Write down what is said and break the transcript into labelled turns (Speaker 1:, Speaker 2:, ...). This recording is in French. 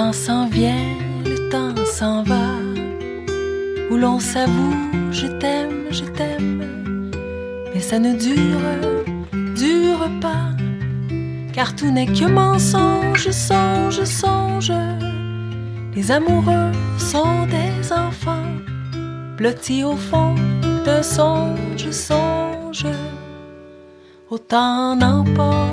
Speaker 1: temps s'en vient, le temps s'en va, où l'on s'avoue je t'aime, mais ça ne dure pas, car tout n'est que mensonge, songe. Les amoureux sont des enfants, blottis au fond d'un songe. Autant n'emporte